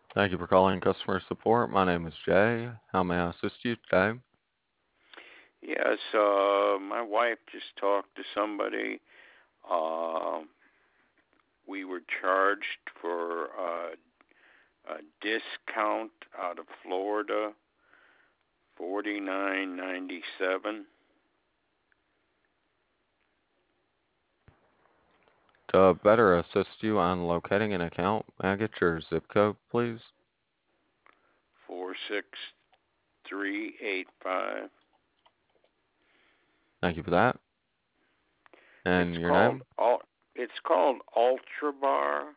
Thank you for calling customer support. My name is Jay. How may I assist you today? Yes, my wife just talked to somebody. Uh, we were charged for a discount out of Florida, $49.97. To better assist you on locating an account, may I get your zip code, please? 46385. Thank you for that. It's And your called name? it's called Ultra Bar.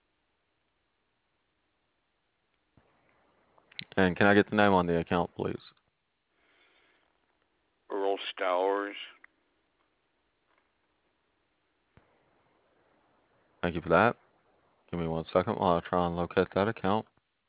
And can I get the name on the account, please? Earl Stowers. Thank you for that. Give me 1 second while I try and locate that account.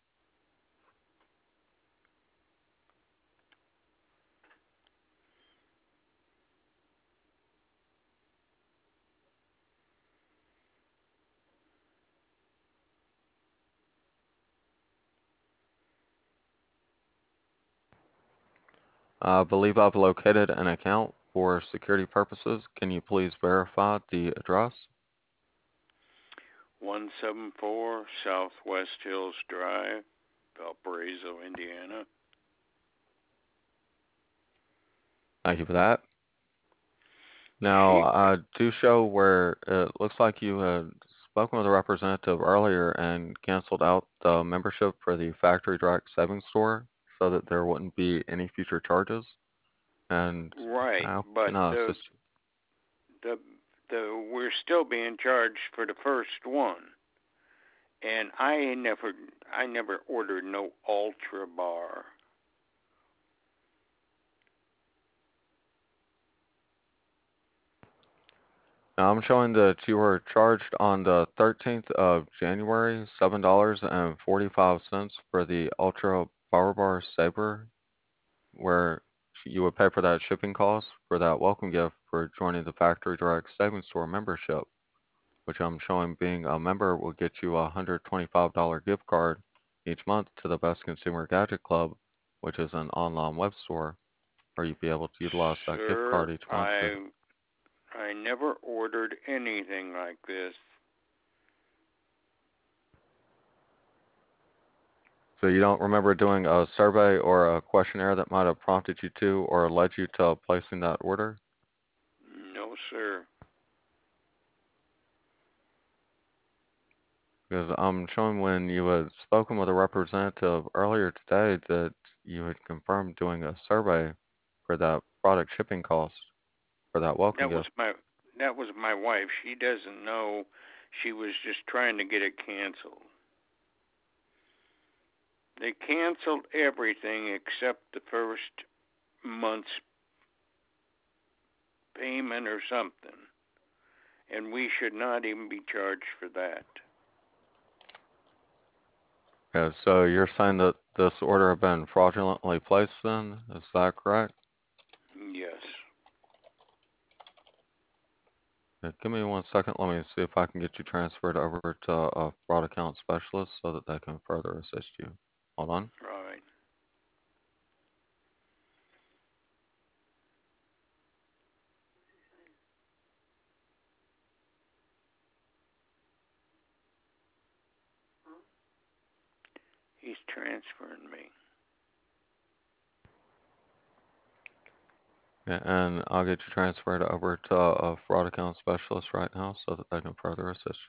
I believe I've located an account for security purposes. Can you please verify the address? 174 Southwest Hills Drive, Valparaiso, Indiana. Thank you for that. Now, She I do show where it looks like you had spoken with a representative earlier and canceled out the membership for the Factory Direct Savings Store so that there wouldn't be any future charges. And Right, how but can I assist you? the we're still being charged for the first one, and I never ordered no Ultra Bar. Now, I'm showing that you were charged on the 13th of January, $7.45 for the Ultra Power Bar Saver, where you would pay for that shipping cost for that welcome gift for joining the Factory Direct Savings Store membership, which I'm showing being a member will get you a $125 gift card each month to the Best Consumer Gadget Club, which is an online web store where you'd be able to utilize that gift card Sir, each month to. I never ordered anything like this. So you don't remember doing a survey or a questionnaire that might have prompted you to or led you to placing that order? No, sir. Because I'm showing when you had spoken with a representative earlier today that you had confirmed doing a survey for that product shipping cost for that welcome That was gift. my that was my wife. She doesn't know. She was just trying to get it canceled. They canceled everything except the first month's payment or something, and we should not even be charged for that. Yeah, so you're saying that this order had been fraudulently placed then? Is that correct? Yes. Yeah, give me 1 second. Let me see if I can get you transferred over to a fraud account specialist so that they can further assist you. Hold on. Right. He's transferring me. Yeah, and I'll get you transferred over to a fraud account specialist right now so that they can further assist you.